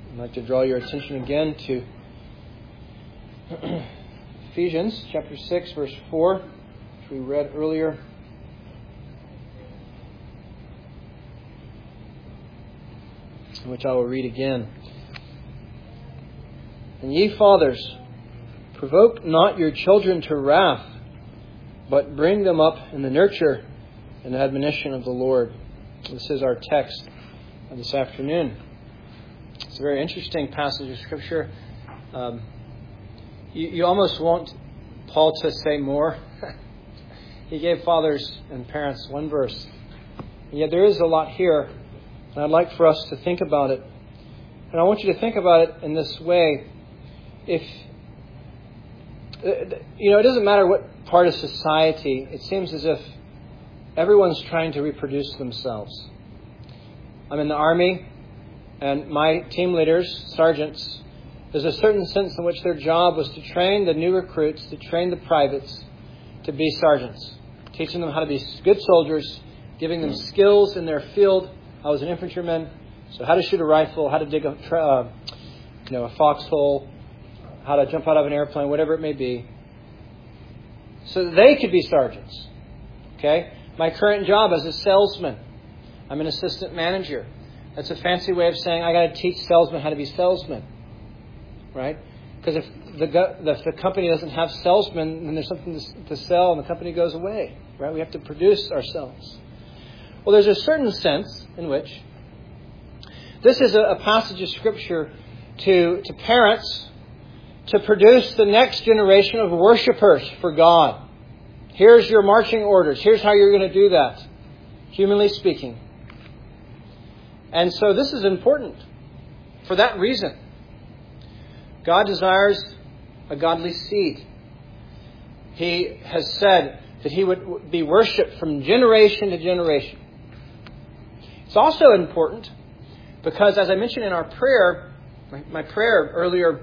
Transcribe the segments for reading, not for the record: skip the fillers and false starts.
I'd like to draw your attention again to Ephesians chapter 6, verse 4, which we read earlier. Which I will read again. And ye fathers, provoke not your children to wrath, but bring them up in the nurture and admonition of the Lord. This is our text of this afternoon. It's a very interesting passage of Scripture. You almost want Paul to say more. He gave fathers and parents one verse. And yet there is a lot here. And I'd like for us to think about it. And I want you to think about it in this way. It doesn't matter what part of society, it seems as if everyone's trying to reproduce themselves. I'm in the Army, and my team leaders, sergeants, there's a certain sense in which their job was to train the new recruits, to train the privates to be sergeants, teaching them how to be good soldiers, giving them skills in their field. I was an infantryman, so how to shoot a rifle, how to dig a foxhole, how to jump out of an airplane, whatever it may be, so that they could be sergeants. Okay? My current job as a salesman, I'm an assistant manager. That's a fancy way of saying I got to teach salesmen how to be salesmen, right? Because if the company doesn't have salesmen, then there's something to sell, and the company goes away, right? We have to produce ourselves. Well, there's a certain sense in which this is a passage of Scripture to parents to produce the next generation of worshipers for God. Here's your marching orders. Here's how you're going to do that, humanly speaking. And so this is important for that reason. God desires a godly seed. He has said that He would be worshipped from generation to generation. It's also important because, as I mentioned in our prayer, my prayer earlier,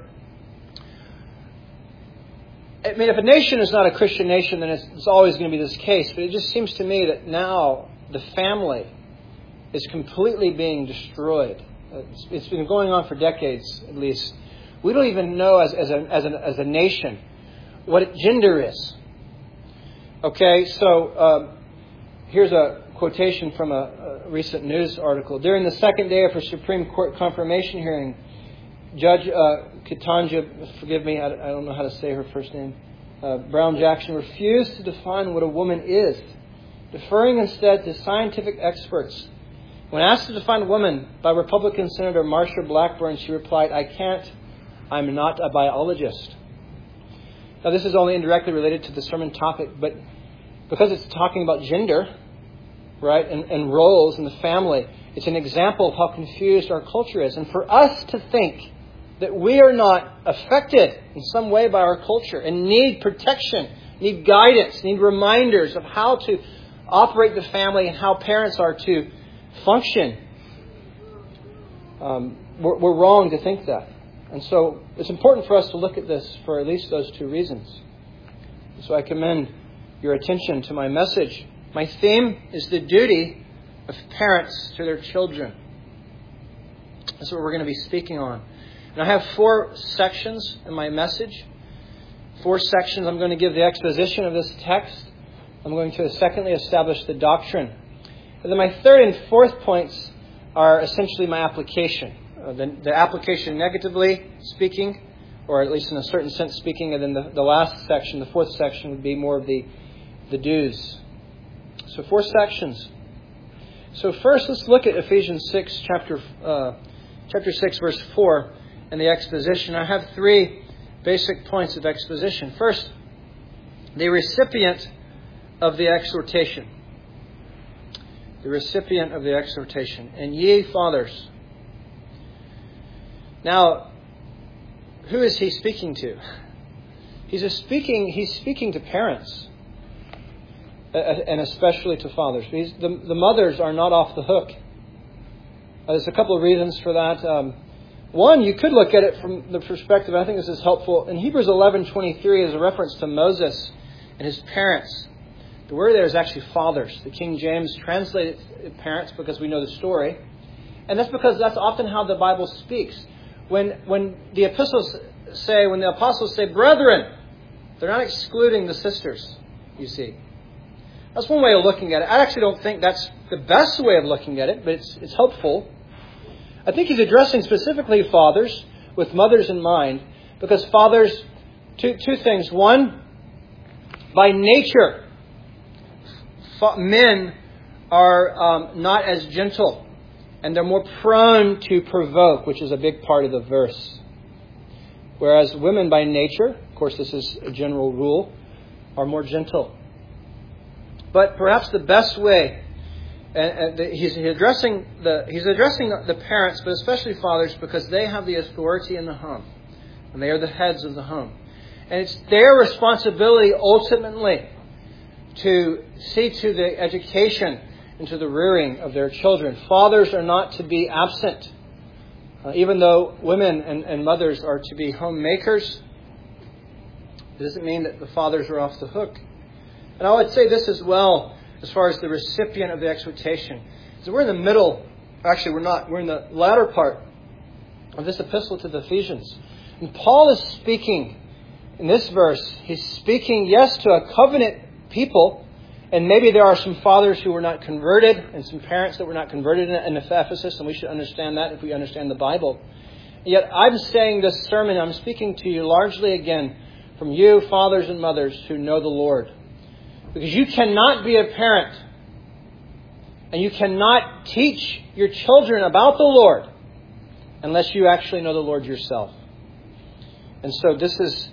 I mean, if a nation is not a Christian nation, then it's always going to be this case. But it just seems to me that now the family is completely being destroyed. It's been going on for decades, at least. We don't even know as a nation what gender is. Okay, so here's a quotation from a recent news article. During the second day of her Supreme Court confirmation hearing, Judge Ketanji, forgive me, I don't know how to say her first name, Brown Jackson, refused to define what a woman is, deferring instead to scientific experts. When asked to define a woman by Republican Senator Marsha Blackburn, she replied, "I can't. I'm not a biologist." Now, this is only indirectly related to the sermon topic, but because it's talking about gender, right, and roles in the family, it's an example of how confused our culture is. And for us to think that we are not affected in some way by our culture and need protection, need guidance, need reminders of how to operate the family and how parents are to function, we're wrong to think that. And so it's important for us to look at this for at least those two reasons. So I commend your attention to my message. My theme is the duty of parents to their children. That's what we're going to be speaking on. And I have 4 sections in my message. 4 sections. I'm going to give the exposition of this text. I'm going to secondly establish the doctrine. And then my 3rd and 4th points are essentially my application. The application negatively speaking, or at least in a certain sense speaking, and then the last section, the 4th section, would be more of the do's. So 4 sections. So first, let's look at Ephesians 6, chapter 6, verse 4, and the exposition. I have 3 basic points of exposition. First, the recipient of the exhortation. The recipient of the exhortation. And ye fathers. Now, who is he speaking to? He's speaking to parents, and especially to fathers. The mothers are not off the hook. There's a couple of reasons for that. One, you could look at it from the perspective, I think this is helpful. In Hebrews 11:23 is a reference to Moses and his parents. The word there is actually fathers. The King James translated parents because we know the story. And that's because that's often how the Bible speaks. when the apostles say, brethren, they're not excluding the sisters, you see. That's one way of looking at it. I actually don't think that's the best way of looking at it, but it's helpful. I think he's addressing specifically fathers with mothers in mind, because fathers, two things. One, by nature, men are not as gentle, and they're more prone to provoke, which is a big part of the verse. Whereas women by nature, of course this is a general rule, are more gentle. But perhaps the best way, he's addressing the parents, but especially fathers, because they have the authority in the home, and they are the heads of the home. And it's their responsibility ultimately to see to the education and to the rearing of their children. Fathers are not to be absent. Even though women and mothers are to be homemakers, it doesn't mean that the fathers are off the hook. And I would say this as well, as far as the recipient of the exhortation. So we're in the middle. Actually, we're not. We're in the latter part of this epistle to the Ephesians. And Paul is speaking in this verse. He's speaking, yes, to a covenant people. And maybe there are some fathers who were not converted and some parents that were not converted in Ephesus. And we should understand that if we understand the Bible. Yet I'm saying this sermon, I'm speaking to you largely again from you, fathers and mothers who know the Lord. Because you cannot be a parent and you cannot teach your children about the Lord unless you actually know the Lord yourself. And so this is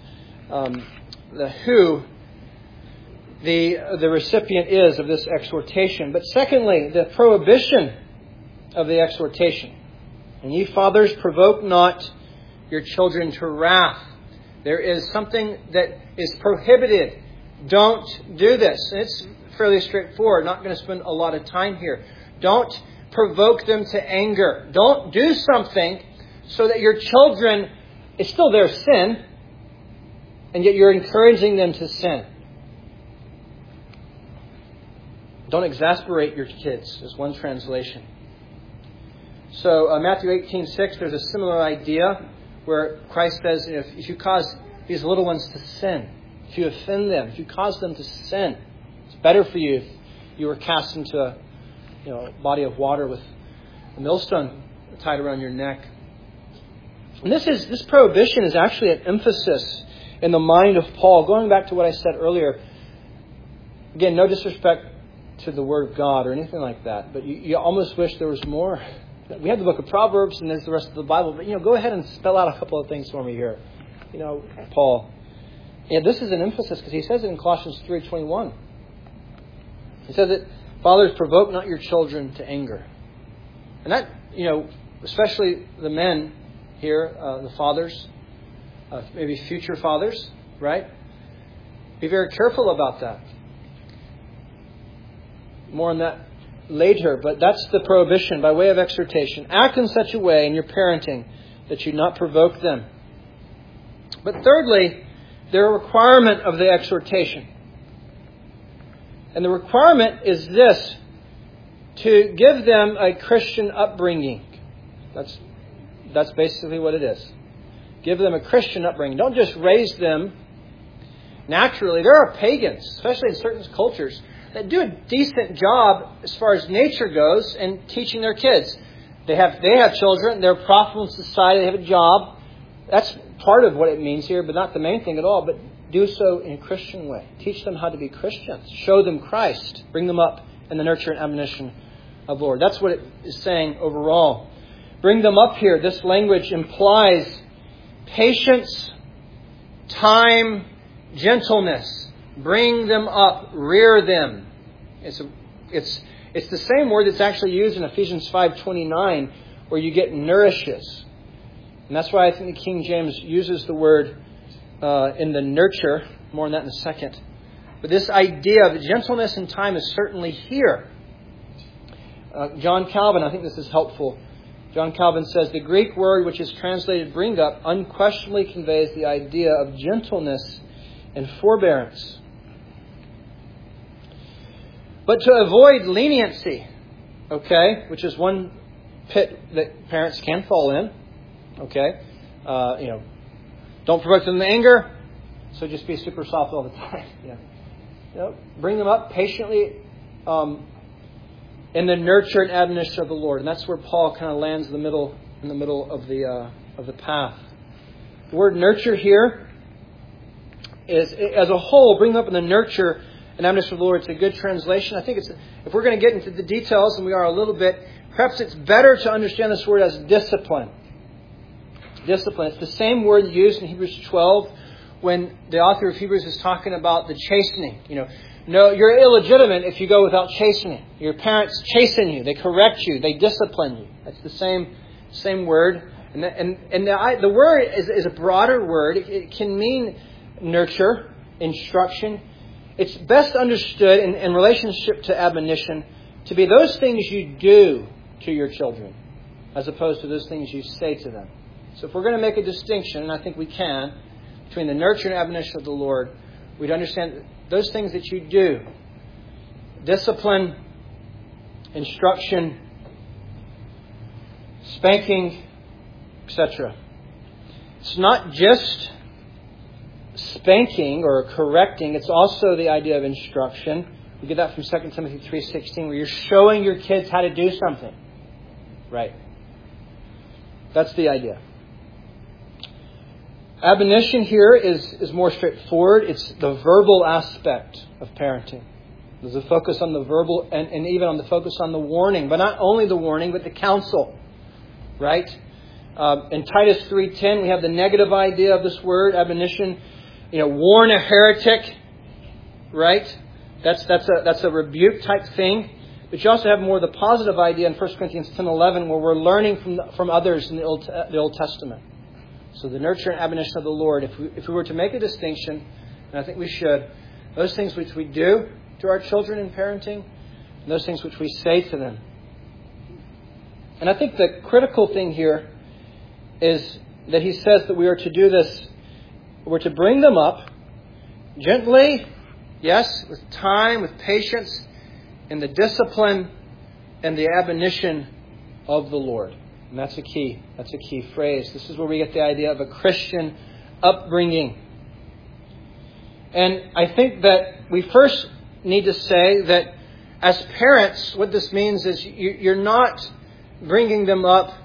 the recipient is of this exhortation. But secondly, the prohibition of the exhortation. And ye fathers, provoke not your children to wrath. There is something that is prohibited. Don't do this. And it's fairly straightforward. Not going to spend a lot of time here. Don't provoke them to anger. Don't do something so that your children, it's still their sin, and yet you're encouraging them to sin. Don't exasperate your kids, is one translation. So Matthew 18:6, there's a similar idea where Christ says, if you cause these little ones to sin, if you offend them, if you cause them to sin, it's better for you if you were cast into a body of water with a millstone tied around your neck. And this prohibition is actually an emphasis in the mind of Paul. Going back to what I said earlier, again, no disrespect to the Word of God or anything like that, but you almost wish there was more. We have the book of Proverbs and there's the rest of the Bible, but go ahead and spell out a couple of things for me here. Paul. Yeah, this is an emphasis because he says it in Colossians 3:21. He says that fathers, provoke not your children to anger. And that, especially the men here, the fathers, maybe future fathers, right? Be very careful about that. More on that later, but that's the prohibition by way of exhortation. Act in such a way in your parenting that you not provoke them. But thirdly, there are requirement of the exhortation. And the requirement is this: to give them a Christian upbringing. That's basically what it is. Give them a Christian upbringing. Don't just raise them naturally. There are pagans, especially in certain cultures, that do a decent job as far as nature goes in teaching their kids. They have children. They're profitable in society. They have a job. That's part of what it means here, but not the main thing at all. But do so in a Christian way. Teach them how to be Christians. Show them Christ. Bring them up in the nurture and admonition of the Lord. That's what it is saying overall. Bring them up here. This language implies patience, time, gentleness. Bring them up. Rear them. It's the same word that's actually used in Ephesians 5:29, where you get nourishes. And that's why I think the King James uses the word in the nurture. More on that in a second. But this idea of gentleness and time is certainly here. John Calvin, I think this is helpful. John Calvin says, the Greek word which is translated bring up unquestionably conveys the idea of gentleness and forbearance. But to avoid leniency, which is one pit that parents can fall in, Okay? Don't provoke them to anger, so just be super soft all the time. Bring them up patiently in the nurture and admonition of the Lord. And that's where Paul kind of lands in the middle of the path. The word nurture here is, as a whole, bring them up in the nurture and admonition of the Lord. It's a good translation. I think if we're going to get into the details, and we are a little bit, perhaps it's better to understand this word as discipline. Discipline. It's the same word used in Hebrews 12 when the author of Hebrews is talking about the chastening. No, you're illegitimate if you go without chastening. Your parents chasten you. They correct you. They discipline you. That's the same word. And the word is a broader word. It can mean nurture, instruction. It's best understood in relationship to admonition to be those things you do to your children as opposed to those things you say to them. So if we're going to make a distinction, and I think we can, between the nurture and admonition of the Lord, we'd understand those things that you do. Discipline, instruction, spanking, etc. It's not just spanking or correcting. It's also the idea of instruction. We get that from 2 Timothy 3:16, where you're showing your kids how to do something. Right. That's the idea. Admonition here is more straightforward. It's the verbal aspect of parenting. There's a focus on the verbal and even on the focus on the warning. But not only the warning, but the counsel. Right? In Titus 3:10, we have the negative idea of this word, admonition. Warn a heretic. Right? That's a rebuke type thing. But you also have more of the positive idea in 1 Corinthians 10:11, where we're learning from others in the Old Testament. So the nurture and admonition of the Lord, if we were to make a distinction, and I think we should, those things which we do to our children in parenting, and those things which we say to them. And I think the critical thing here is that he says that we are to do this, we're to bring them up gently, yes, with time, with patience, in the discipline and the admonition of the Lord. And that's a key. That's a key phrase. This is where we get the idea of a Christian upbringing. And I think that we first need to say that as parents, what this means is you're not bringing them up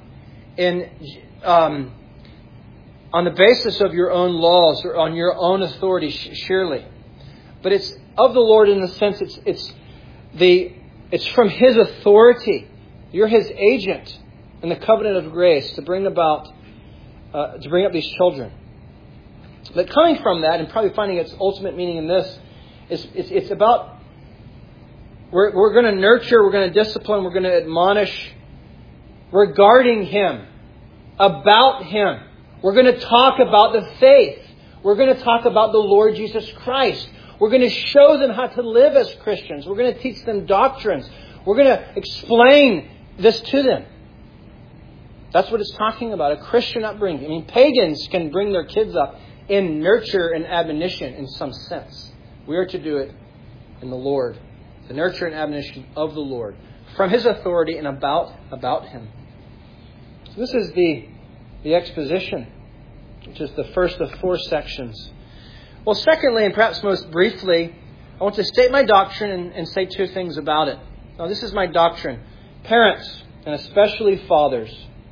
on the basis of your own laws or on your own authority, surely. But it's of the Lord in the sense it's from His authority. You're His agent in the covenant of grace to bring up these children. But coming from that and probably finding its ultimate meaning in this is it's about we're going to nurture, we're going to discipline, we're going to admonish regarding Him, about Him. We're going to talk about the faith. We're going to talk about the Lord Jesus Christ. We're going to show them how to live as Christians. We're going to teach them doctrines. We're going to explain this to them. That's what it's talking about, a Christian upbringing. I mean, pagans can bring their kids up in nurture and admonition in some sense. We are to do it in the Lord. The nurture and admonition of the Lord. From His authority and about Him. So this is the exposition, which is the first of 4 sections. Well, secondly, and perhaps most briefly, I want to state my doctrine and say 2 things about it. Now, this is my doctrine. Parents, and especially fathers,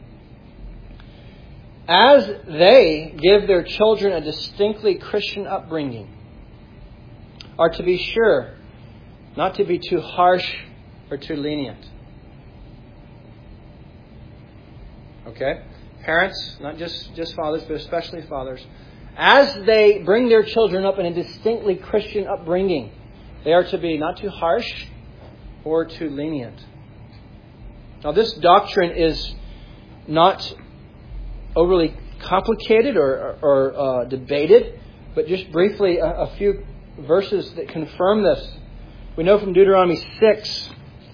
as they give their children a distinctly Christian upbringing, are to be sure not to be too harsh or too lenient. Okay? Parents, not just fathers, but especially fathers, as they bring their children up in a distinctly Christian upbringing, they are to be not too harsh or too lenient. Now, this doctrine is not overly complicated or debated, but just briefly a few verses that confirm this. We know from Deuteronomy 6,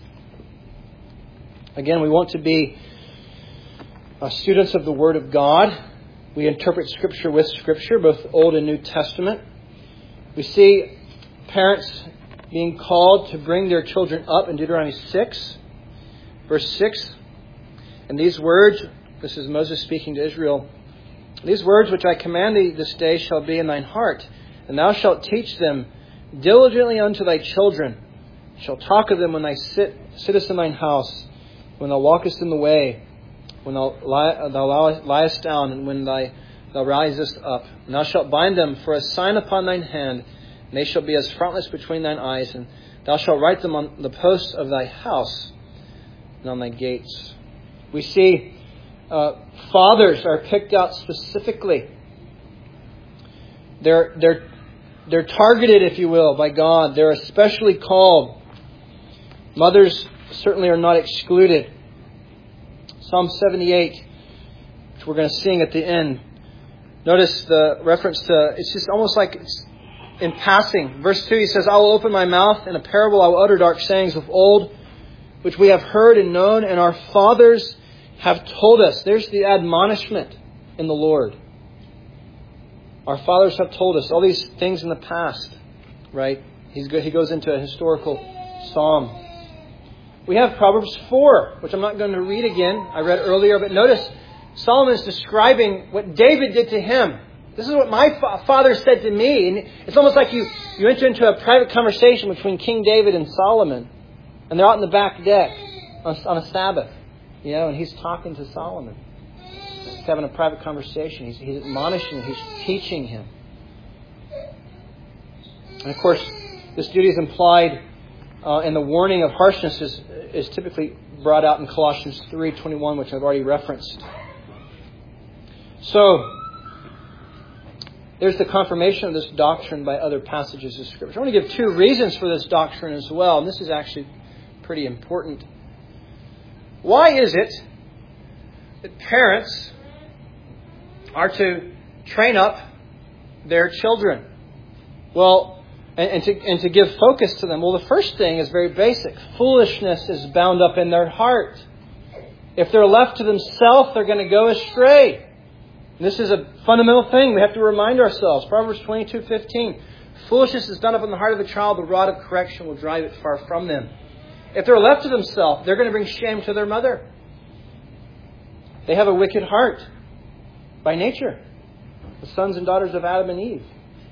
again, we want to be students of the Word of God. We interpret Scripture with Scripture, both Old and New Testament. We see parents being called to bring their children up in Deuteronomy 6, verse 6. And these words This is Moses speaking to Israel. These words which I command thee this day shall be in thine heart, and thou shalt teach them diligently unto thy children. Shalt talk of them when thou sittest in thine house, when thou walkest in the way, when thou liest down, and when thou risest up. And thou shalt bind them for a sign upon thine hand, and they shall be as frontlets between thine eyes, and thou shalt write them on the posts of thy house and on thy gates. We see fathers are picked out specifically. They're targeted, if you will, by God. They're especially called. Mothers certainly are not excluded. Psalm 78, which we're going to sing at the end. Notice the reference to, it's just almost like it's in passing. Verse 2, he says, I will open my mouth, in a parable I will utter dark sayings of old, which we have heard and known, and our fathers have told us. There's the admonishment in the Lord. Our fathers have told us all these things in the past, right? He goes into a historical psalm. We have Proverbs 4, which I'm not going to read again. I read earlier, but notice Solomon is describing what David did to him. This is what my father said to me. And it's almost like you enter into a private conversation between King David and Solomon. And they're out in the back deck on a Sabbath. And he's talking to Solomon. He's having a private conversation. He's admonishing him. He's teaching him. And of course, this duty is implied, and the warning of harshness is typically brought out in Colossians 3:21, which I've already referenced. So, there's the confirmation of this doctrine by other passages of Scripture. I want to give 2 reasons for this doctrine as well, and this is actually pretty important. Why is it that parents are to train up their children? Well, and to give focus to them. Well, the first thing is very basic. Foolishness is bound up in their heart. If they're left to themselves, they're going to go astray. And this is a fundamental thing we have to remind ourselves. Proverbs 22:15. Foolishness is done up in the heart of a child. The rod of correction will drive it far from them. If they're left to themselves, they're going to bring shame to their mother. They have a wicked heart by nature. The sons and daughters of Adam and Eve.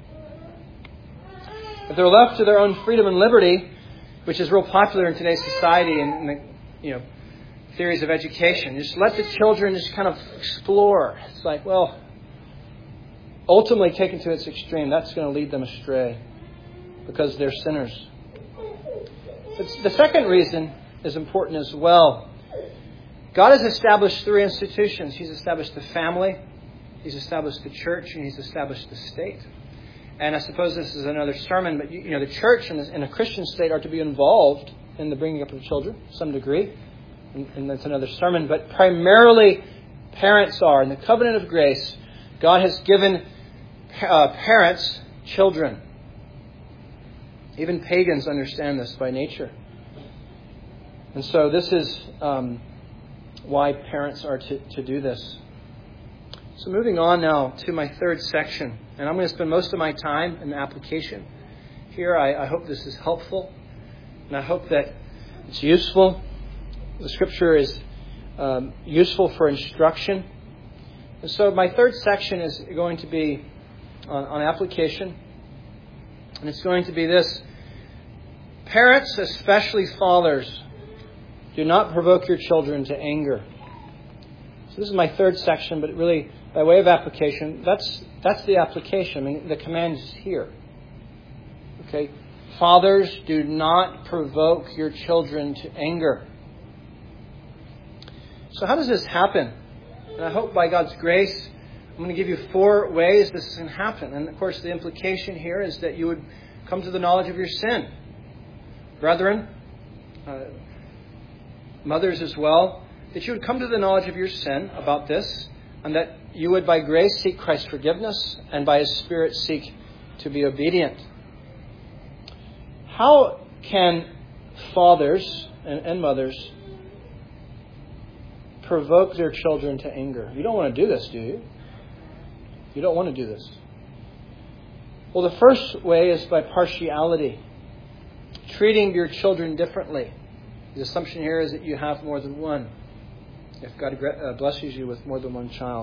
If they're left to their own freedom and liberty, which is real popular in today's society and the theories of education, just let the children just kind of explore. It's like, well, ultimately taken to its extreme, that's going to lead them astray because they're sinners. But the second reason is important as well. God has established 3 institutions. He's established the family, He's established the church, and He's established the state. And I suppose this is another sermon, but the church and a Christian state are to be involved in the bringing up of children to some degree. And that's another sermon. But primarily, parents are. In the covenant of grace, God has given parents children. Even pagans understand this by nature. And so this is why parents are to do this. So moving on now to my third section. And I'm going to spend most of my time in the application here. I hope this is helpful. And I hope that it's useful. The Scripture is useful for instruction. And so my third section is going to be on application. And it's going to be this. Parents, especially fathers, do not provoke your children to anger. So this is my third section, but really, by way of application, that's the application. I mean, the command is here. Okay? Fathers, do not provoke your children to anger. So how does this happen? And I hope by God's grace, I'm going to give you 4 ways this can happen. And of course, the implication here is that you would come to the knowledge of your sin. Brethren, mothers as well, that you would come to the knowledge of your sin about this, and that you would by grace seek Christ's forgiveness, and by His Spirit seek to be obedient. How can fathers and mothers provoke their children to anger? You don't want to do this, do you? You don't want to do this. Well, the first way is by partiality. Treating your children differently. The assumption here is that you have more than one. if God blesses you with more than one child.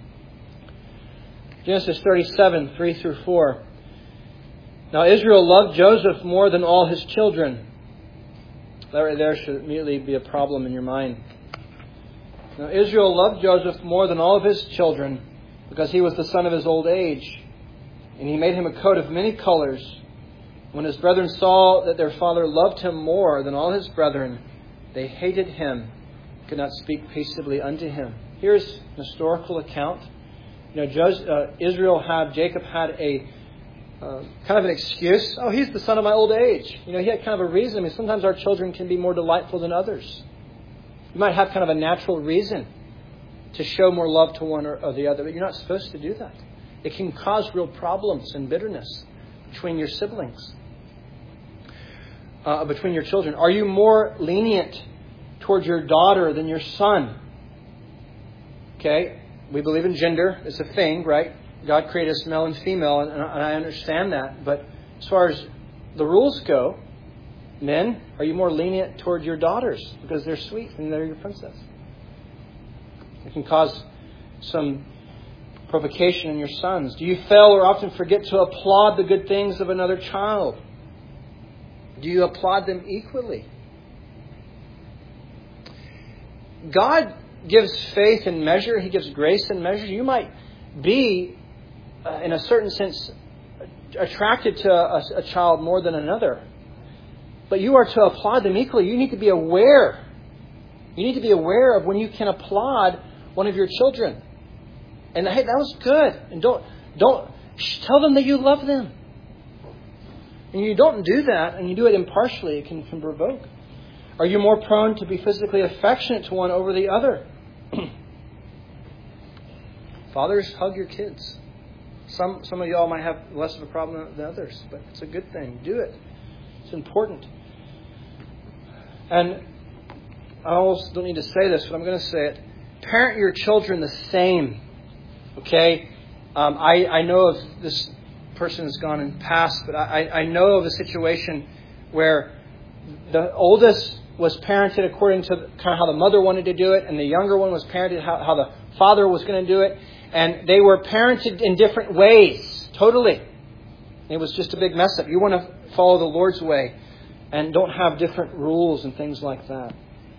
Genesis 37, 3 through 4. Now Israel loved Joseph more than all his children. That right there should immediately be a problem in your mind. Now Israel loved Joseph more than all of his children, because he was the son of his old age. And he made him a coat of many colors. When his brethren saw that their father loved him more than all his brethren, they hated him, could not speak peaceably unto him. Here's an historical account. Jacob had a kind of an excuse. Oh, he's the son of my old age. He had kind of a reason. I mean, sometimes our children can be more delightful than others. You might have kind of a natural reason to show more love to one or the other, but you're not supposed to do that. It can cause real problems and bitterness between your siblings, between your children. Are you more lenient towards your daughter than your son? Okay, we believe in gender. It's a thing, right? God created us male and female, and I understand that. But as far as the rules go, men, are you more lenient toward your daughters because they're sweet and they're your princess? It can cause some provocation in your sons. Do you fail or often forget to applaud the good things of another child? Do you applaud them equally? God gives faith in measure. He gives grace in measure. You might be, in a certain sense, attracted to a child more than another. But you are to applaud them equally. You need to be aware. You need to be aware of when you can applaud one of your children. And hey, that was good. And don't tell them that you love them. And you don't do that, and you do it impartially, it can provoke. Are you more prone to be physically affectionate to one over the other? Fathers, hug your kids. Some of y'all might have less of a problem than others, but it's a good thing. Do it. It's important. And I almost don't need to say this, but I'm going to say it. Parent your children the same. Okay? I know of this person has gone and passed, but I know of a situation where the oldest was parented according to kind of how the mother wanted to do it, and the younger one was parented how the father was going to do it. And they were parented in different ways, totally. It was just a big mess up. You want to follow the Lord's way and don't have different rules and things like that.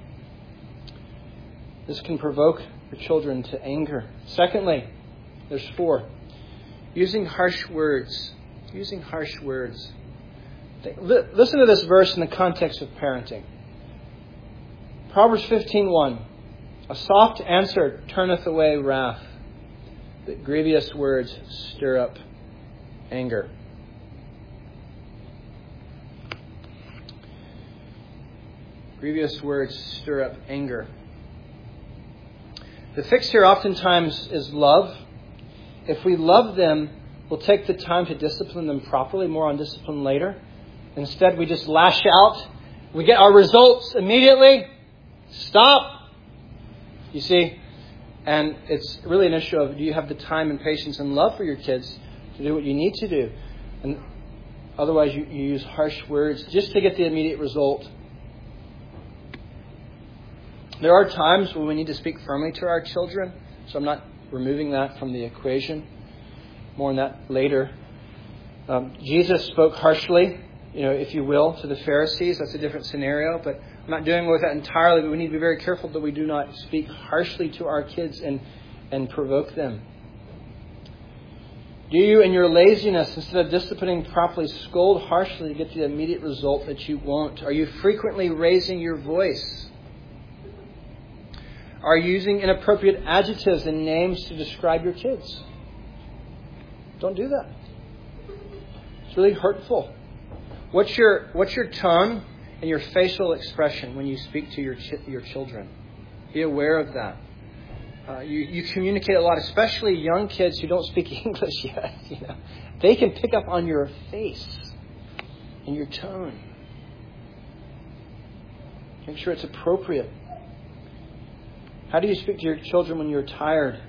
This can provoke your children to anger. Secondly, there's 4. Using harsh words. Using harsh words. Listen to this verse in the context of parenting. Proverbs 15:1. A soft answer turneth away wrath, but grievous words stir up anger. Grievous words stir up anger. The fix here oftentimes is love. If we love them, we'll take the time to discipline them properly. More on discipline later. Instead, we just lash out. We get our results immediately. Stop. You see? And it's really an issue of, do you have the time and patience and love for your kids to do what you need to do? And otherwise, you use harsh words just to get the immediate result. There are times when we need to speak firmly to our children, so I'm not removing that from the equation. More on that later. Jesus spoke harshly, if you will, to the Pharisees. That's a different scenario, but I'm not doing with that entirely, but we need to be very careful that we do not speak harshly to our kids and provoke them. Do you, in your laziness, instead of disciplining properly, scold harshly to get the immediate result that you want? Are you frequently raising your voice? Are you using inappropriate adjectives and names to describe your kids? Don't do that. It's really hurtful. What's your tone and your facial expression when you speak to your children? Be aware of that. You communicate a lot, especially young kids who don't speak English yet. They can pick up on your face and your tone. Make sure it's appropriate. How do you speak to your children when you're tired?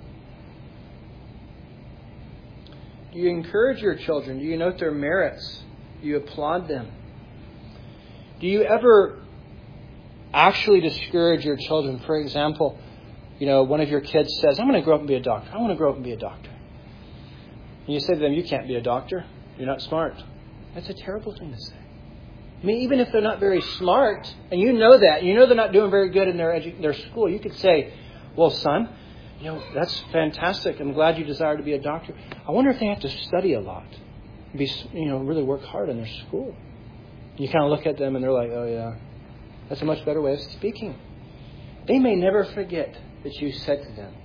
Do you encourage your children? Do you note their merits? Do you applaud them? Do you ever actually discourage your children. For example, one of your kids says, I'm going to grow up and be a doctor. I want to grow up and be a doctor. And you say to them, you can't be a doctor. You're not smart. That's a terrible thing to say. I mean, even if they're not very smart, and you know that, they're not doing very good in their school, you could say, well, son, that's fantastic. I'm glad you desire to be a doctor. I wonder if they have to study a lot, really work hard in their school. You kind of look at them and they're like, oh yeah, that's a much better way of speaking. They may never forget that you said to them,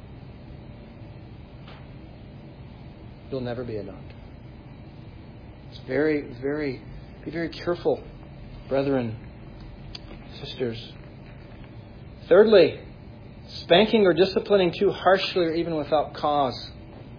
you'll never be a doctor. It's be very careful, brethren, sisters. Thirdly, spanking or disciplining too harshly or even without cause.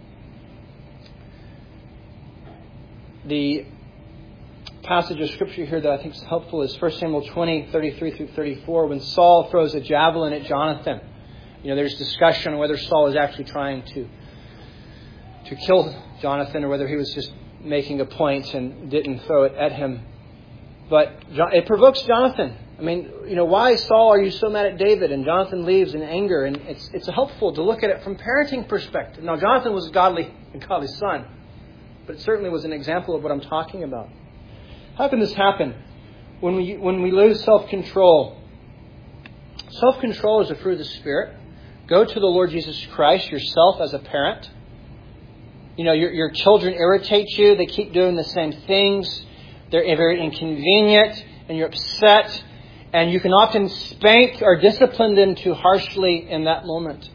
The passage of Scripture here that I think is helpful is 1 Samuel 20, 33 through 34, when Saul throws a javelin at Jonathan. There's discussion on whether Saul is actually trying to kill Jonathan or whether he was just making a point and didn't throw it at him. But it provokes Jonathan. I mean, why, Saul, are you so mad at David? And Jonathan leaves in anger. And it's helpful to look at it from parenting perspective. Now, Jonathan was a godly son, but it certainly was an example of what I'm talking about. How can this happen? When we lose self-control. Self-control is a fruit of the Spirit. Go to the Lord Jesus Christ yourself as a parent. Your children irritate you. They keep doing the same things. They're very inconvenient and you're upset. And you can often spank or discipline them too harshly in that moment.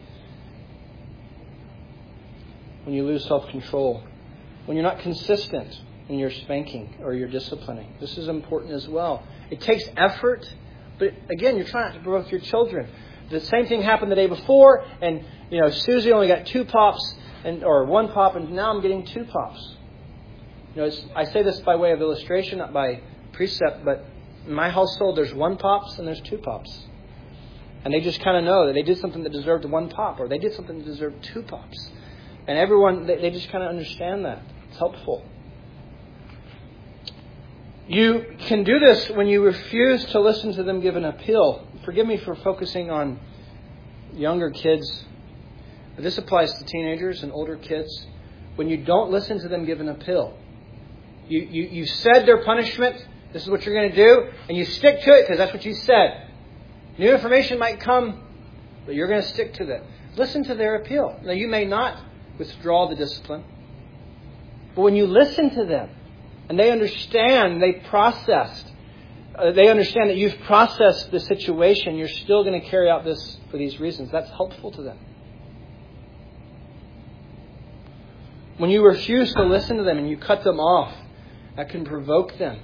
When you lose self-control. When you're not consistent in your spanking or your disciplining. This is important as well. It takes effort. But again, you're trying to provoke your children. The same thing happened the day before. And, Susie only got 2 pops. Or 1 pop, and now I'm getting 2 pops. I say this by way of illustration, not by precept, but in my household there's 1 pops and there's 2 pops. And they just kind of know that they did something that deserved 1 pop, or they did something that deserved 2 pops. And everyone, they just kind of understand that. It's helpful. You can do this when you refuse to listen to them give an appeal. Forgive me for focusing on younger kids. But this applies to teenagers and older kids. When you don't listen to them give an appeal. You said their punishment, this is what you're going to do, and you stick to it because that's what you said. New information might come, but you're going to stick to that. Listen to their appeal. Now, you may not withdraw the discipline. But when you listen to them, and they understand, they understand that you've processed the situation, you're still going to carry out this for these reasons. That's helpful to them. When you refuse to listen to them and you cut them off, that can provoke them.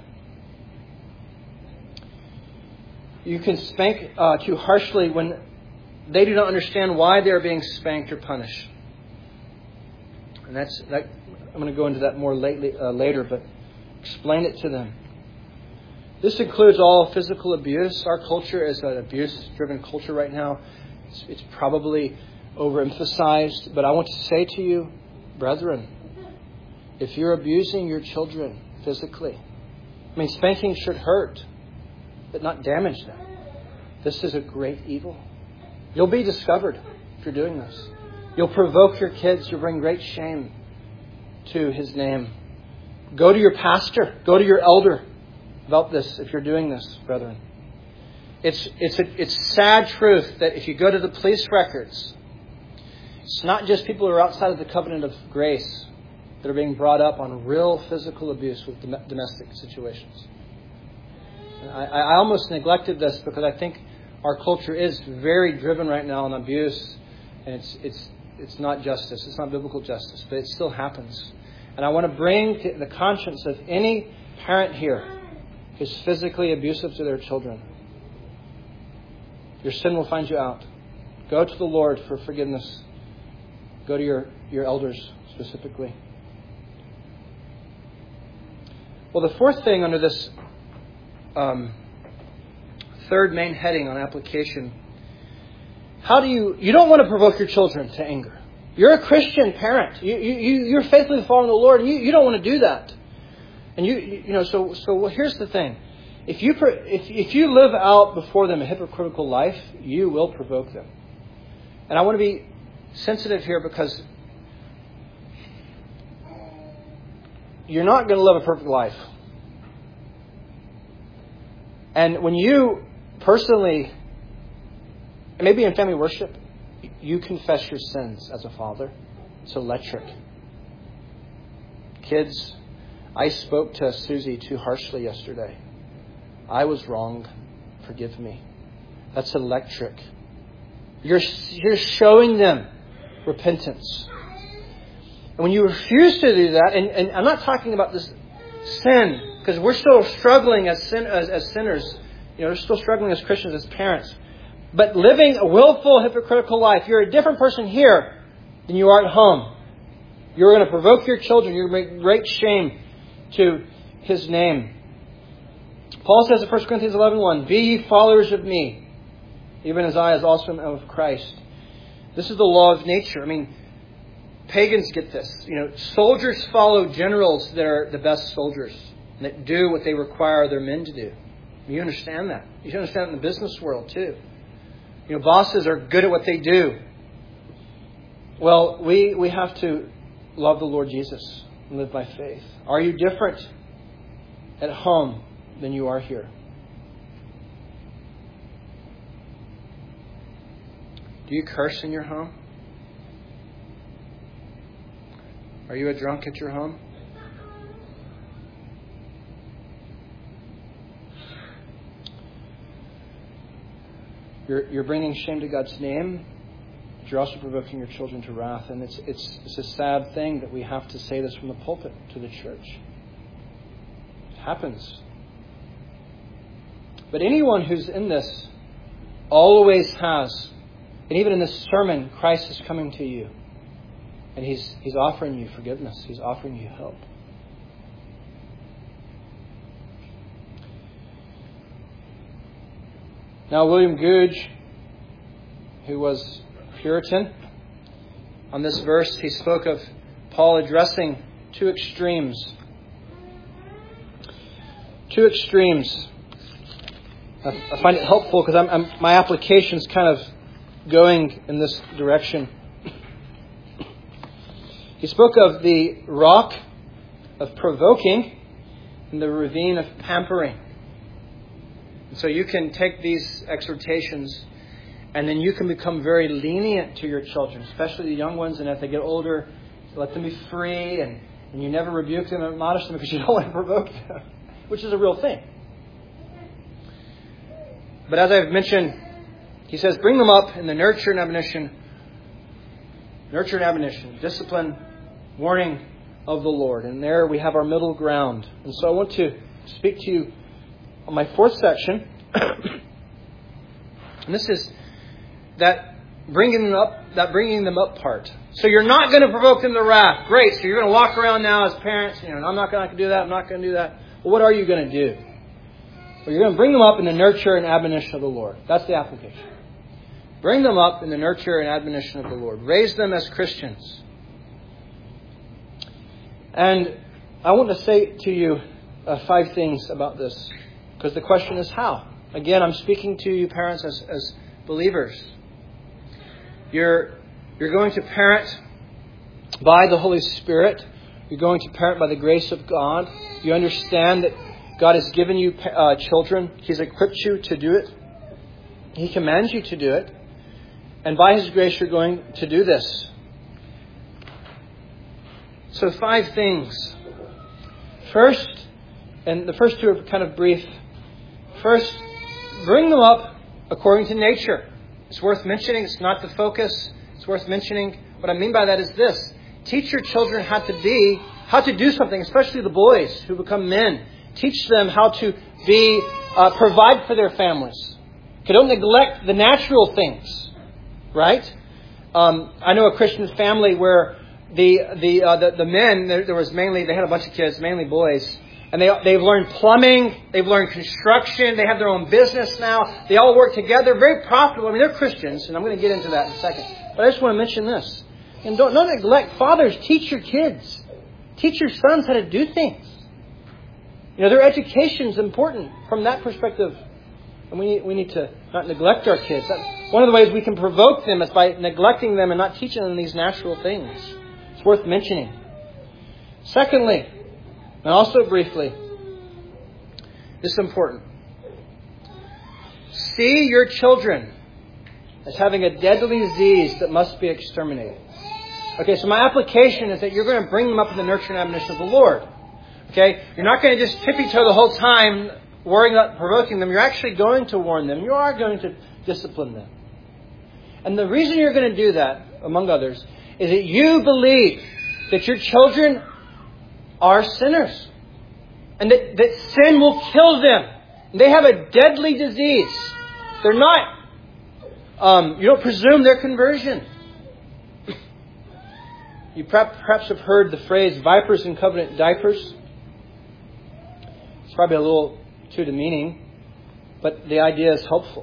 You can spank too harshly when they do not understand why they are being spanked or punished. And I'm going to go into that more later, but explain it to them. This includes all physical abuse. Our culture is an abuse-driven culture right now. It's probably overemphasized, but I want to say to you, brethren, if you're abusing your children physically, spanking should hurt, but not damage them. This is a great evil. You'll be discovered if you're doing this. You'll provoke your kids. You'll bring great shame to His name. Go to your pastor. Go to your elder about this if you're doing this, brethren. It's sad truth that if you go to the police records, it's not just people who are outside of the covenant of grace that are being brought up on real physical abuse with domestic situations. I almost neglected this because I think our culture is very driven right now on abuse, and it's not justice. It's not biblical justice, but it still happens. And I want to bring to the conscience of any parent here who's physically abusive to their children. Your sin will find you out. Go to the Lord for forgiveness. Go to your elders specifically. Well, the fourth thing under this third main heading on application, you don't want to provoke your children to anger. You're a Christian parent. You're faithfully following the Lord, and you don't want to do that. And so here's the thing. if you live out before them a hypocritical life, you will provoke them. And I want to be sensitive here because you're not going to live a perfect life. And when you personally, maybe in family worship, you confess your sins as a father, it's electric. Kids, I spoke to Susie too harshly yesterday. I was wrong. Forgive me. That's electric. You're showing them repentance. And when you refuse to do that, and I'm not talking about this sin, because we're still struggling as sinners. We're still struggling as Christians, as parents. But living a willful, hypocritical life, you're a different person here than you are at home. You're going to provoke your children. You're going to make great shame to His name. Paul says in 1 Corinthians 11:1, "Be ye followers of me, even as I also am of Christ." This is the law of nature. I mean, pagans get this. Soldiers follow generals that are the best soldiers, that do what they require their men to do. You understand that. You understand it in the business world too. Bosses are good at what they do. Well, we have to love the Lord Jesus and live by faith. Are you different at home than you are here? Do you curse in your home? Are you a drunk at your home? You're bringing shame to God's name. But you're also provoking your children to wrath. And it's a sad thing that we have to say this from the pulpit to the church. It happens. But anyone who's in this always has, and even in this sermon, Christ is coming to you. And He's offering you forgiveness. He's offering you help. Now, William Gouge, who was Puritan, on this verse, he spoke of Paul addressing two extremes. Two extremes. I find it helpful because my application's kind of going in this direction. He spoke of the rock of provoking and the ravine of pampering. And so you can take these exhortations and then you can become very lenient to your children, especially the young ones. And as they get older, let them be free and you never rebuke them and admonish them because you don't want to provoke them, which is a real thing. But as I've mentioned, he says, bring them up in the nurture and admonition, discipline, warning of the Lord. And there we have our middle ground. And so I want to speak to you on my fourth section. And this is that bringing them up part. So you're not going to provoke them to wrath. Great. So you're going to walk around now as parents. I'm not going to do that. I'm not going to do that. Well, what are you going to do? Well, you're going to bring them up in the nurture and admonition of the Lord. That's the application. Bring them up in the nurture and admonition of the Lord. Raise them as Christians. And I want to say to you 5 things about this. Because the question is how? Again, I'm speaking to you parents as believers. You're going to parent by the Holy Spirit. You're going to parent by the grace of God. You understand that God has given you children. He's equipped you to do it. He commands you to do it. And by His grace, you're going to do this. So 5 things. First, and the first 2 are kind of brief. First, bring them up according to nature. It's worth mentioning. It's not the focus. It's worth mentioning. What I mean by that is this. Teach your children how to do something, especially the boys who become men. Teach them how to provide for their families. Okay, don't neglect the natural things, right? I know a Christian family where the men, there was mainly, they had a bunch of kids, mainly boys, and they've learned plumbing, they've learned construction, they have their own business now. They all work together, very profitable. I mean, they're Christians, and I'm going to get into that in a second. But I just want to mention this. And don't neglect. Fathers, teach your kids. Teach your sons how to do things. Their education is important from that perspective. And we need to not neglect our kids. One of the ways we can provoke them is by neglecting them and not teaching them these natural things. It's worth mentioning. Secondly, and also briefly, this is important. See your children as having a deadly disease that must be exterminated. Okay, so my application is that you're going to bring them up in the nurture and admonition of the Lord. Okay, you're not going to just tippy-toe the whole time, worrying about provoking them. You're actually going to warn them. You are going to discipline them. And the reason you're going to do that, among others, is that you believe that your children are sinners. And that sin will kill them. They have a deadly disease. They're not, you don't presume their conversion. You perhaps have heard the phrase vipers in covenant diapers. It's probably a little too demeaning, but the idea is helpful.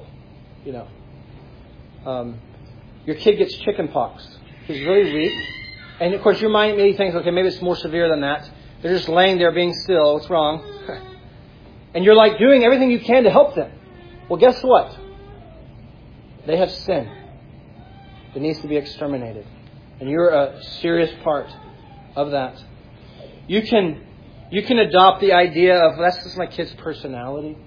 Your kid gets chicken pox. He's really weak. And of course your mind maybe thinks, okay, maybe it's more severe than that. They're just laying there being still. What's wrong? And you're like doing everything you can to help them. Well, guess what? They have sin that needs to be exterminated. And you're a serious part of that. You can adopt the idea of, that's just my kid's personality.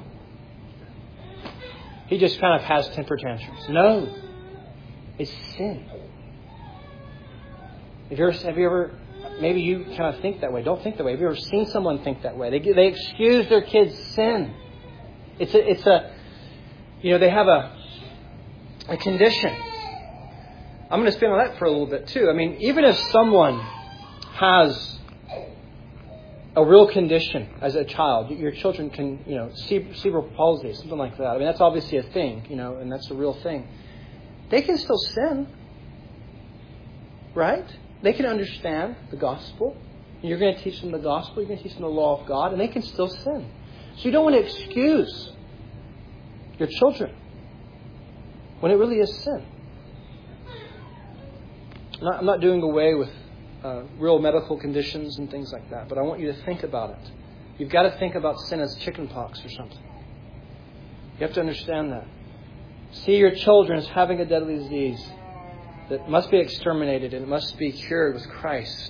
He just kind of has temper tantrums. No. It's sin. Have you ever, maybe you kind of think that way. Don't think that way. Have you ever seen someone think that way? They excuse their kids' sin. They have a condition. I'm going to spin on that for a little bit too. I mean, even if someone has a real condition as a child, your children can, cerebral palsy, something like that. I mean, that's obviously a thing, and that's a real thing. They can still sin, right? They can understand the gospel. You're going to teach them the gospel. You're going to teach them the law of God, and they can still sin. So you don't want to excuse your children when it really is sin. I'm not doing away with real medical conditions and things like that, but I want you to think about it. You've got to think about sin as chicken pox or something. You have to understand that. See your children as having a deadly disease that must be exterminated and it must be cured with Christ.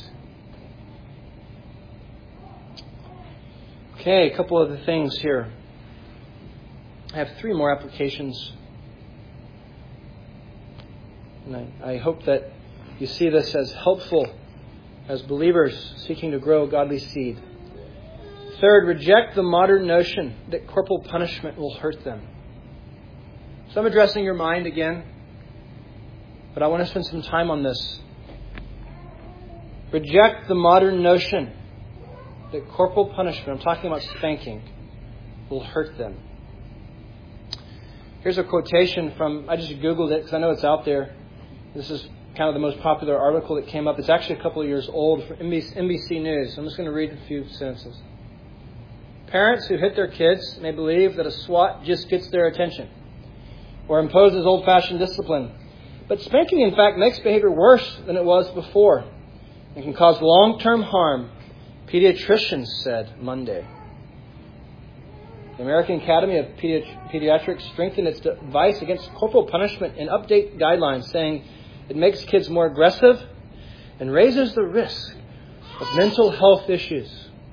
Okay, a couple of the things here. I have 3 more applications. And I hope that you see this as helpful as believers seeking to grow godly seed. Third, reject the modern notion that corporal punishment will hurt them. So I'm addressing your mind again, but I want to spend some time on this. Reject the modern notion that corporal punishment, I'm talking about spanking, will hurt them. Here's a quotation from, I just Googled it because I know it's out there. This is kind of the most popular article that came up. It's actually a couple of years old from NBC News. I'm just going to read a few sentences. Parents who hit their kids may believe that a swat just gets their attention or imposes old-fashioned discipline. But spanking, in fact, makes behavior worse than it was before and can cause long-term harm, pediatricians said Monday. The American Academy of Pediatrics strengthened its advice against corporal punishment and update guidelines, saying it makes kids more aggressive and raises the risk of mental health issues.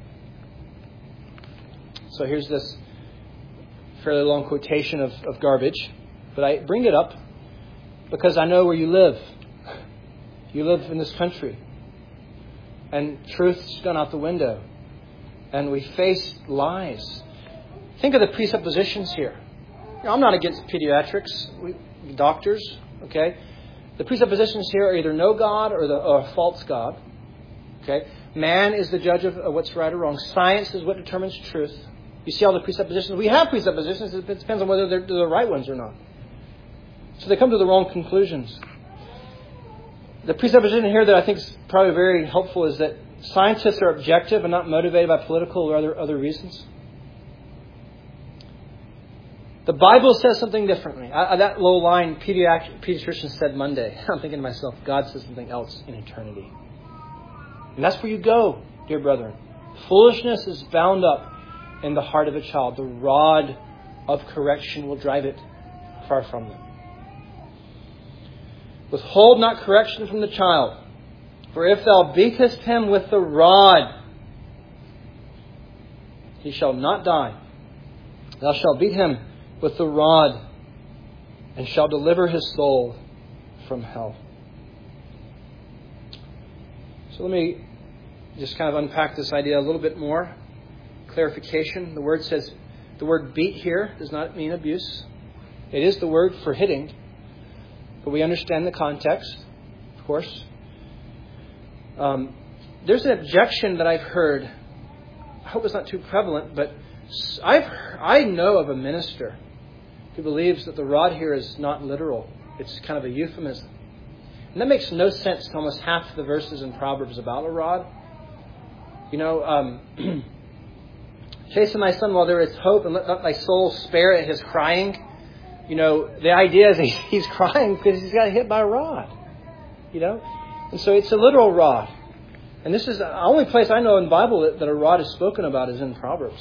So here's this fairly long quotation of garbage. But I bring it up because I know where you live. You live in this country. And truth's gone out the window. And we face lies. Think of the presuppositions here. I'm not against pediatrics, doctors, okay? The presuppositions here are either no God or a false God. Okay? Man is the judge of what's right or wrong. Science is what determines truth. You see all the presuppositions. We have presuppositions. It depends on whether they're the right ones or not. So they come to the wrong conclusions. The presupposition here that I think is probably very helpful is that scientists are objective and not motivated by political or other reasons. The Bible says something differently. That low line, pediatrician said Monday. I'm thinking to myself, God says something else in eternity. And that's where you go, dear brethren. Foolishness is bound up in the heart of a child. The rod of correction will drive it far from them. Withhold not correction from the child, for if thou beatest him with the rod, he shall not die. Thou shalt beat him with the rod, and shall deliver his soul from hell. So let me just kind of unpack this idea a little bit more. Clarification. The word beat here does not mean abuse. It is the word for hitting, but we understand the context, of course. There's an objection that I've heard. I hope it's not too prevalent, but I know of a minister who believes that the rod here is not literal. It's kind of a euphemism. And that makes no sense to almost half the verses in Proverbs about a rod. Chasten thy son while there is hope, and let not thy soul spare at his crying. The idea is he's crying because he's got hit by a rod. And so it's a literal rod. And this is the only place I know in the Bible that a rod is spoken about is in Proverbs.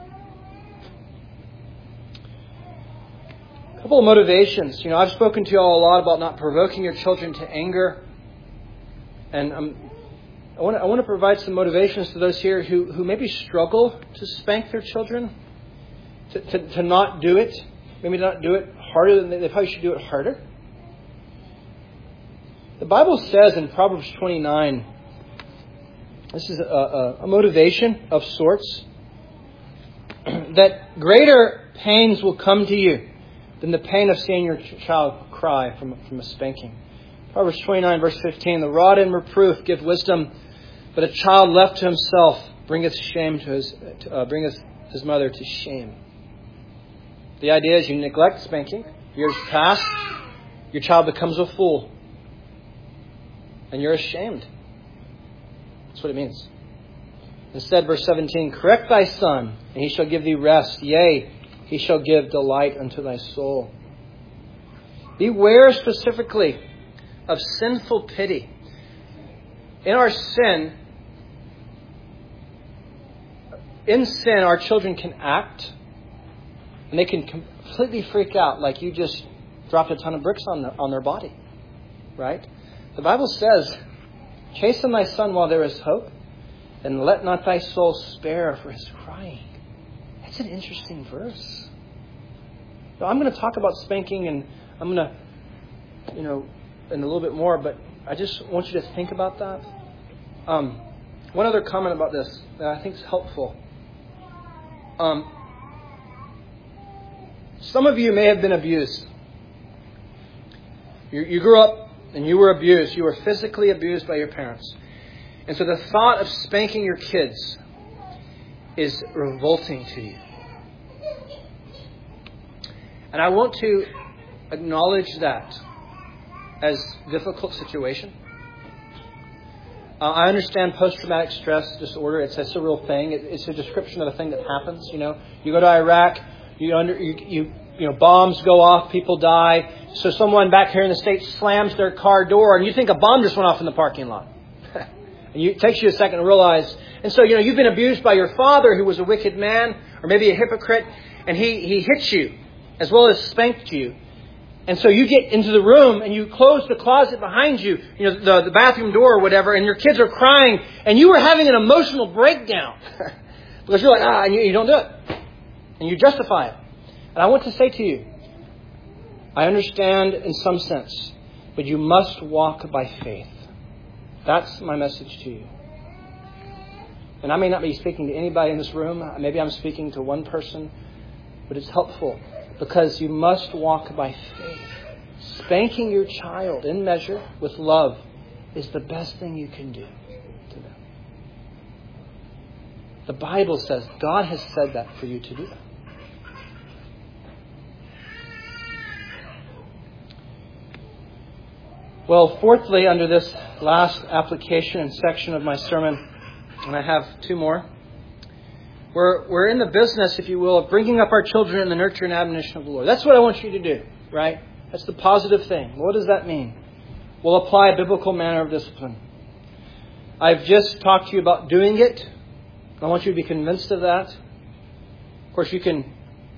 A couple of motivations. I've spoken to you all a lot about not provoking your children to anger. And I want to provide some motivations to those here who maybe struggle to spank their children, to not do it. Maybe not do it harder than they probably should do it harder. The Bible says in Proverbs 29, this is a motivation of sorts, that greater pains will come to you than the pain of seeing your child cry from a spanking. Proverbs 29, verse 15, the rod and reproof give wisdom, but a child left to himself bringeth his mother to shame. The idea is you neglect spanking, years pass, your child becomes a fool, and you're ashamed. That's what it means. Instead, verse 17, correct thy son, and he shall give thee rest. Yea, he shall give delight unto thy soul. Beware specifically of sinful pity. In sin, our children can act, and they can completely freak out like you just dropped a ton of bricks on their body. Right? The Bible says, chasten thy son while there is hope, and let not thy soul spare for his crying. That's an interesting verse. Now, I'm going to talk about spanking, and I'm going to, in a little bit more, but I just want you to think about that. One other comment about this that I think is helpful. Some of you may have been abused. You grew up and you were abused. You were physically abused by your parents. And so the thought of spanking your kids is revolting to you. And I want to acknowledge that as a difficult situation. I understand post-traumatic stress disorder. It's a real thing. It's a description of a thing that happens. You go to Iraq, bombs go off, people die. So someone back here in the States slams their car door, and you think a bomb just went off in the parking lot. And it takes you a second to realize. And so, you've been abused by your father, who was a wicked man, or maybe a hypocrite, and he hit you as well as spanked you. And so you get into the room and you close the closet behind you, the bathroom door or whatever, and your kids are crying, and you were having an emotional breakdown because you're like, and you don't do it. And you justify it. And I want to say to you, I understand in some sense, but you must walk by faith. That's my message to you. And I may not be speaking to anybody in this room. Maybe I'm speaking to one person, but it's helpful because you must walk by faith. Spanking your child in measure with love is the best thing you can do to them. The Bible says, God has said that for you to do that. Well, fourthly, under this last application and section of my sermon, and I have two more, we're in the business, if you will, of bringing up our children in the nurture and admonition of the Lord. That's what I want you to do, right? That's the positive thing. What does that mean? We'll apply a biblical manner of discipline. I've just talked to you about doing it. I want you to be convinced of that. Of course, you can,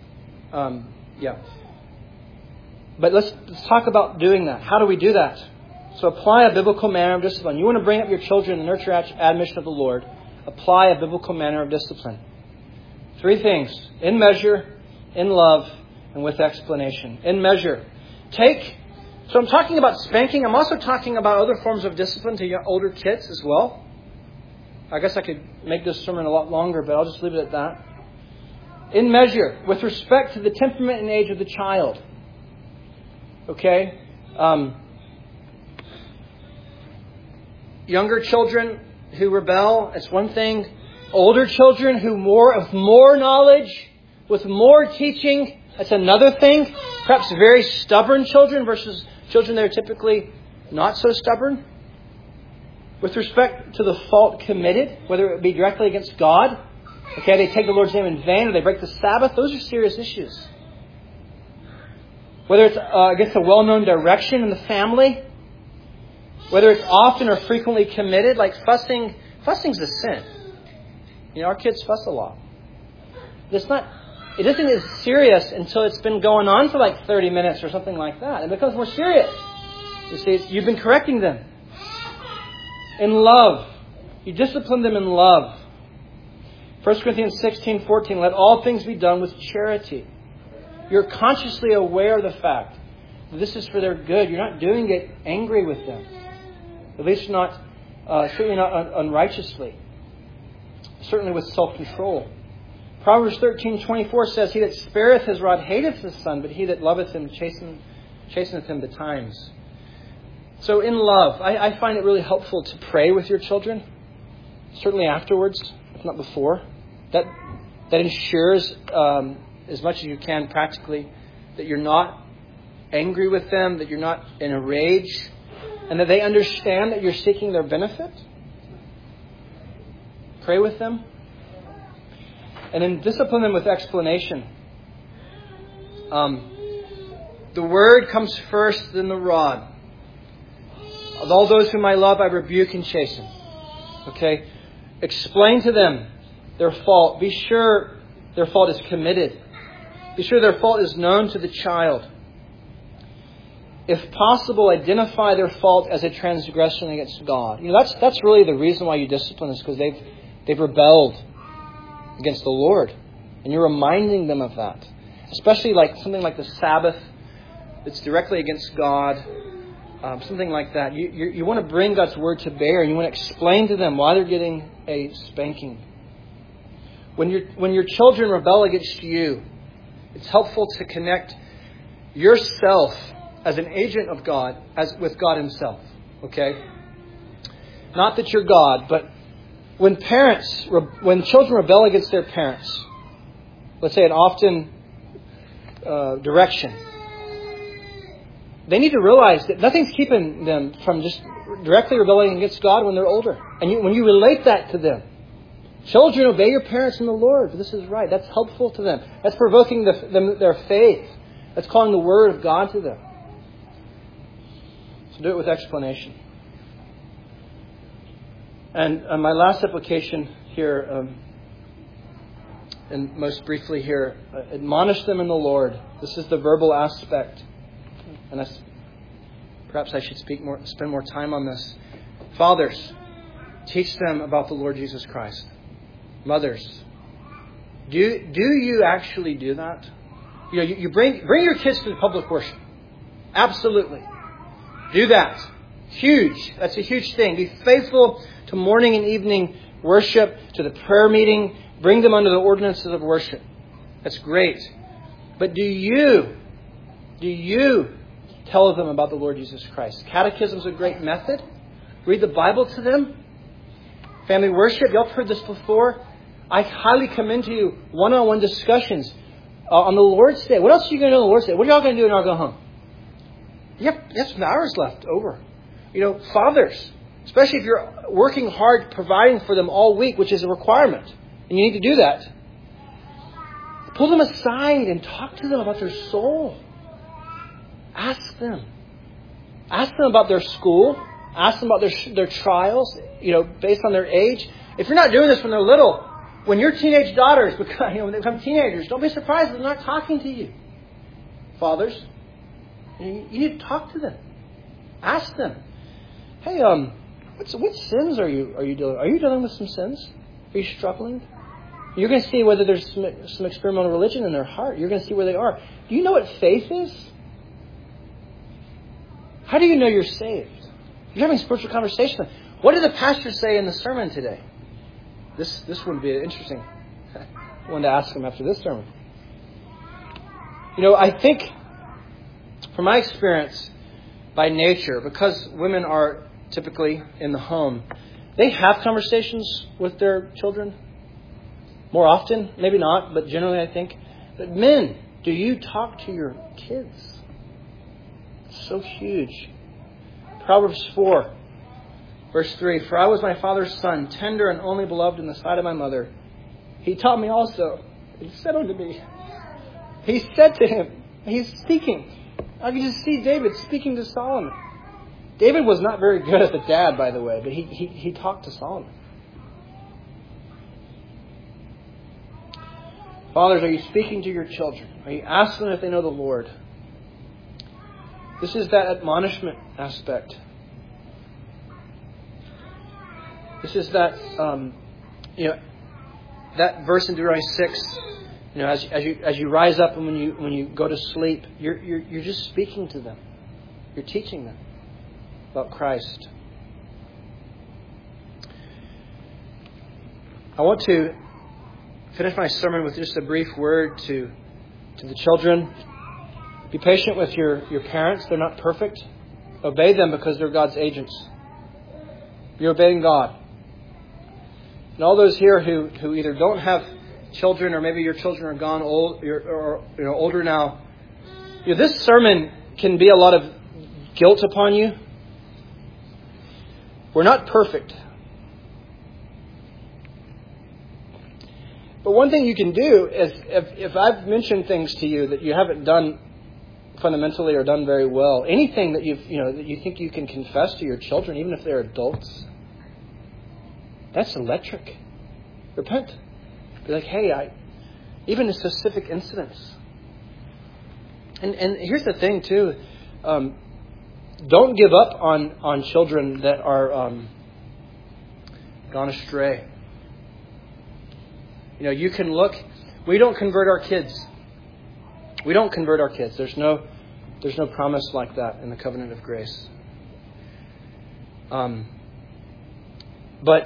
But let's talk about doing that. How do we do that? So apply a biblical manner of discipline. You want to bring up your children in the nurture admonition of the Lord. Apply a biblical manner of discipline. 3 things. In measure, in love, and with explanation. In measure. So I'm talking about spanking. I'm also talking about other forms of discipline to older kids as well. I guess I could make this sermon a lot longer, but I'll just leave it at that. In measure, with respect to the temperament and age of the child. Okay? Younger children who rebel, it's one thing. Older children who with more knowledge, with more teaching, that's another thing. Perhaps very stubborn children versus children that are typically not so stubborn. With respect to the fault committed, whether it be directly against God, okay, they take the Lord's name in vain, or they break the Sabbath, those are serious issues. Whether it's against a well-known direction in the family, whether it's often or frequently committed, like fussing. Fussing's a sin. Our kids fuss a lot. It isn't as serious until it's been going on for like 30 minutes or something like that. It becomes more serious. You see, you've been correcting them. In love. You discipline them in love. 1 Corinthians 16:14, let all things be done with charity. You're consciously aware of the fact that this is for their good. You're not doing it angry with them. At least certainly not unrighteously. Certainly with self-control. Proverbs 13:24 says, he that spareth his rod hateth his son, but he that loveth him chasteneth him betimes. So in love, I find it really helpful to pray with your children. Certainly afterwards, if not before. That ensures as much as you can practically that you're not angry with them, that you're not in a rage, and that they understand that you're seeking their benefit. Pray with them. And then discipline them with explanation. The word comes first, then the rod. Of all those whom I love, I rebuke and chasten. Okay? Explain to them their fault. Be sure their fault is committed. Be sure their fault is known to the child. If possible, identify their fault as a transgression against God. That's really the reason why you discipline is because they've rebelled against the Lord. And you're reminding them of that. Especially like something like the Sabbath that's directly against God. Something like that. You want to bring God's Word to bear. And you want to explain to them why they're getting a spanking. When your children rebel against you, it's helpful to connect yourself as an agent of God with God Himself. Okay? Not that you're God, but when children rebel against their parents, let's say an often direction, they need to realize that nothing's keeping them from just directly rebelling against God when they're older. And when you relate that to them, children, obey your parents in the Lord, for this is right. That's helpful to them. That's provoking their faith. That's calling the Word of God to them. So do it with explanation. And my last application here, and most briefly here, admonish them in the Lord. This is the verbal aspect. And perhaps I should spend more time on this. Fathers, teach them about the Lord Jesus Christ. Mothers, do you actually do that? You bring your kids to the public worship. Absolutely. Do that. Huge. That's a huge thing. Be faithful to morning and evening worship, to the prayer meeting. Bring them under the ordinances of worship. That's great. But do you tell them about the Lord Jesus Christ? Catechism is a great method. Read the Bible to them. Family worship. Y'all have heard this before. I highly commend to you one-on-one discussions on the Lord's Day. What else are you going to do on the Lord's Day? What are y'all going to do when y'all go home? You have some hours left over. Fathers, especially if you're working hard providing for them all week, which is a requirement, and you need to do that, pull them aside and talk to them about their soul. Ask them. Ask them about their school. Ask them about their trials, based on their age. If you're not doing this when they're little, When your teenage daughters become, when they become teenagers, don't be surprised if they're not talking to you. Fathers, you need to talk to them. Ask them, hey, what sins are you dealing with? Are you dealing with some sins? Are you struggling? You're going to see whether there's some experimental religion in their heart. You're going to see where they are. Do you know what faith is? How do you know you're saved? You're having spiritual conversation. What did the pastor say in the sermon today? This would be interesting. I wanted to ask him after this sermon. I think, from my experience, by nature, because women are typically in the home, they have conversations with their children more often. Maybe not, but generally I think. But men, do you talk to your kids? It's so huge. Proverbs 4, verse 3. For I was my father's son, tender and only beloved in the sight of my mother. He taught me also. He said unto me. He said to him. He's speaking. I can just see David speaking to Solomon. David was not very good as a dad, by the way, but he talked to Solomon. Fathers, are you speaking to your children? Are you asking them if they know the Lord? This is that admonishment aspect. This is that, that verse in Deuteronomy 6. As you rise up and when you go to sleep, you're just speaking to them. You're teaching them about Christ. I want to finish my sermon with just a brief word to the children. Be patient with your parents. They're not perfect. Obey them because they're God's agents. You're obeying God. And all those here who either don't have children, or maybe your children are gone old, or older now. This sermon can be a lot of guilt upon you. We're not perfect. But one thing you can do is, if I've mentioned things to you that you haven't done fundamentally or done very well, anything that that you think you can confess to your children, even if they're adults, that's electric. Repent. Be like, hey, even in specific incidents. And here's the thing too, don't give up on children that are gone astray. You can look. We don't convert our kids. We don't convert our kids. There's no promise like that in the covenant of grace. But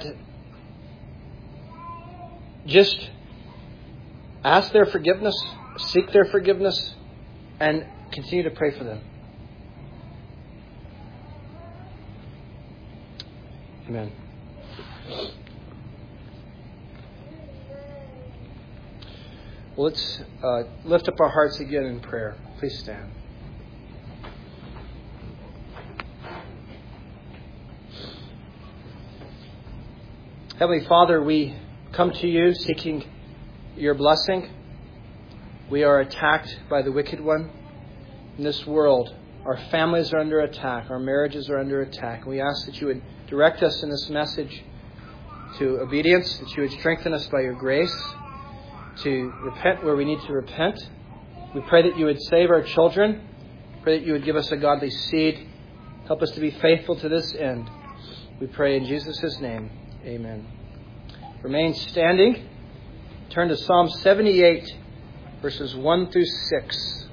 just ask their forgiveness, seek their forgiveness, and continue to pray for them. Amen. Well, let's lift up our hearts again in prayer. Please stand. Heavenly Father, we come to you seeking your blessing. We are attacked by the wicked one in this world. Our families are under attack. Our marriages are under attack. We ask that you would direct us in this message to obedience, that you would strengthen us by your grace, to repent where we need to repent. We pray that you would save our children. Pray that you would give us a godly seed. Help us to be faithful to this end. We pray in Jesus' name. Amen. Remain standing. Turn to Psalm 78, verses 1 through 6.